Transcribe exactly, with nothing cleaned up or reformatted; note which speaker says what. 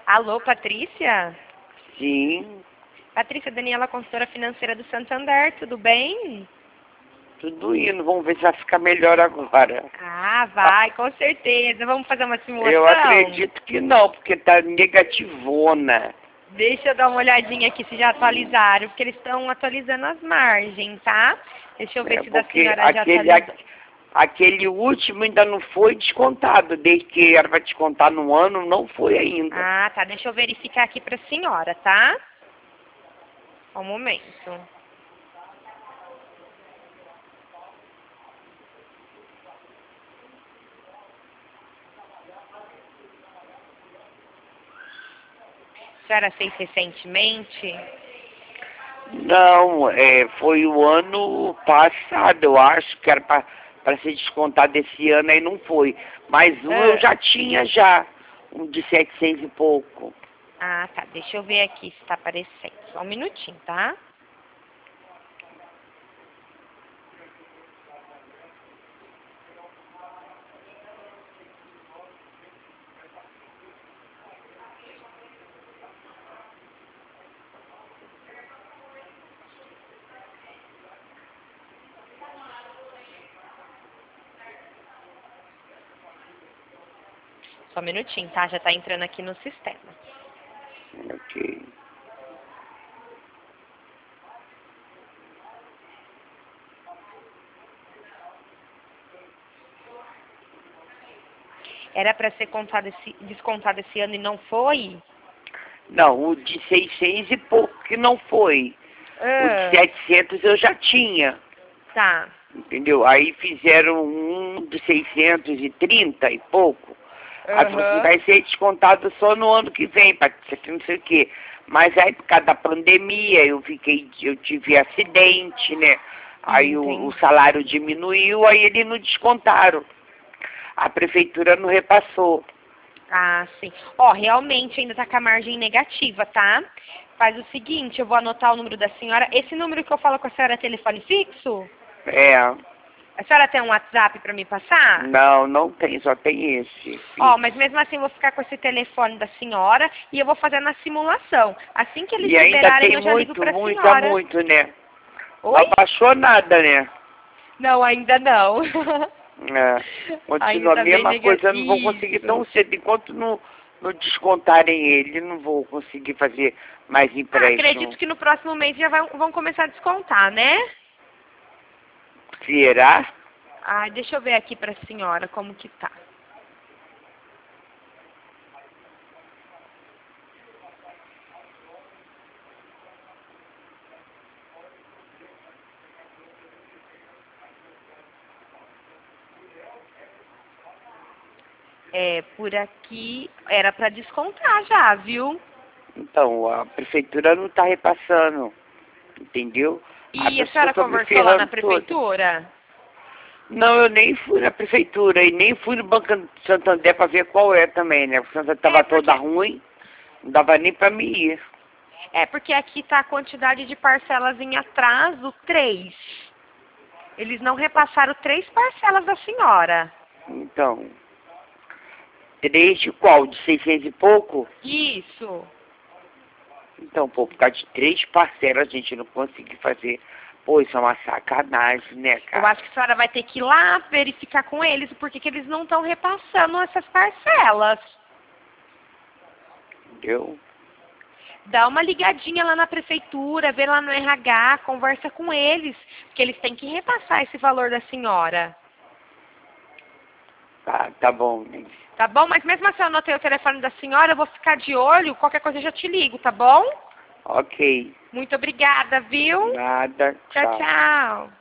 Speaker 1: Alô, Patrícia?
Speaker 2: Sim,
Speaker 1: Patrícia, Daniela, consultora financeira do Santander, tudo bem?
Speaker 2: tudo indo. Vamos ver se vai ficar melhor agora.
Speaker 1: Ah, vai, com certeza. Vamos fazer uma simulação?
Speaker 2: Eu acredito que não, porque tá negativona.
Speaker 1: Deixa eu dar uma olhadinha aqui se já atualizaram, porque eles estão atualizando as margens, tá? Deixa eu ver
Speaker 2: É,
Speaker 1: se da
Speaker 2: porque
Speaker 1: senhora já
Speaker 2: aquele,
Speaker 1: atualizou.
Speaker 2: aquele último ainda não foi descontado. Desde que era para descontar no ano, não foi ainda.
Speaker 1: Ah, tá. Deixa eu verificar aqui pra senhora, tá? Só um momento. A senhora fez recentemente?
Speaker 2: Não, é, foi o ano passado, eu acho que era para ser descontado esse ano, aí não foi. Mas um eu
Speaker 1: Ah.
Speaker 2: já tinha já, um de setecentos e pouco.
Speaker 1: Ah, tá. Deixa eu ver aqui se tá aparecendo. Só um minutinho, tá? Só um minutinho, tá? Já tá entrando aqui no sistema.
Speaker 2: Ok.
Speaker 1: Era para ser contado esse, descontado esse ano e não foi?
Speaker 2: Não, o de seiscentos e pouco que não foi. O de
Speaker 1: Ah,
Speaker 2: setecentos eu já tinha,
Speaker 1: tá.
Speaker 2: entendeu? Aí fizeram um de seiscentos e trinta e pouco. Aí falou assim,
Speaker 1: Aham.
Speaker 2: vai ser descontado só no ano que vem, Patrícia, que não sei o quê. Mas aí por causa da pandemia, eu fiquei, eu tive acidente, né? Aí o, o
Speaker 1: Entendi.
Speaker 2: salário diminuiu, aí eles não descontaram. A prefeitura não repassou.
Speaker 1: Ah, sim. Ó, realmente ainda tá com a margem negativa, tá? Faz o seguinte, eu vou anotar o número da senhora. Esse número que eu falo com a senhora é telefone fixo?
Speaker 2: É,
Speaker 1: A senhora tem um WhatsApp para me passar?
Speaker 2: não, não tem, só tem esse.
Speaker 1: Ó, mas mesmo assim eu vou ficar com esse telefone da senhora e eu vou fazer na simulação. Assim que eles
Speaker 2: E ainda
Speaker 1: liberarem,
Speaker 2: tem
Speaker 1: eu já ligo
Speaker 2: muito,
Speaker 1: pra
Speaker 2: muito, a
Speaker 1: senhora.
Speaker 2: muito, né?
Speaker 1: Oi?
Speaker 2: Não baixou nada, né?
Speaker 1: Não, ainda não.
Speaker 2: É,
Speaker 1: Ainda
Speaker 2: continua a
Speaker 1: tá bem
Speaker 2: mesma coisa, eu não vou
Speaker 1: negativo.
Speaker 2: conseguir tão cedo. Enquanto não, não descontarem ele, não vou conseguir fazer mais
Speaker 1: Ah,
Speaker 2: empréstimo.
Speaker 1: acredito que no próximo mês já vão, vão começar a descontar, né?
Speaker 2: Será?
Speaker 1: Ah, deixa eu ver aqui pra senhora como que tá. É, por aqui era pra descontar já, viu?
Speaker 2: Então, a prefeitura não está repassando, entendeu? As
Speaker 1: E a
Speaker 2: pessoas
Speaker 1: senhora
Speaker 2: estão me
Speaker 1: conversou lá na
Speaker 2: ferrando toda.
Speaker 1: prefeitura?
Speaker 2: Não, eu nem fui na prefeitura e nem fui no Banco de Santander para ver qual é também, né? O Santander
Speaker 1: É
Speaker 2: estava toda
Speaker 1: porque,
Speaker 2: ruim, não dava nem para me ir.
Speaker 1: é porque aqui tá a quantidade de parcelas em atraso, três. Eles não repassaram três parcelas da senhora.
Speaker 2: Então, três de qual? De seiscentos e pouco?
Speaker 1: Isso.
Speaker 2: Então, pô, por causa de três parcelas a gente não conseguiu fazer. Pô, isso é uma sacanagem, né,
Speaker 1: Eu
Speaker 2: cara?
Speaker 1: acho que a senhora vai ter que ir lá verificar com eles porque que eles não estão repassando essas parcelas.
Speaker 2: Entendeu?
Speaker 1: Dá uma ligadinha lá na prefeitura, vê lá no R H, conversa com eles, porque eles têm que repassar esse valor da senhora.
Speaker 2: Tá, tá bom, né?
Speaker 1: Tá bom? Mas mesmo assim eu anotei o telefone da senhora, eu vou ficar de olho, qualquer coisa eu já te ligo, tá bom?
Speaker 2: Ok.
Speaker 1: Muito obrigada, viu?
Speaker 2: Nada,
Speaker 1: Tchau,
Speaker 2: tchau.
Speaker 1: tchau.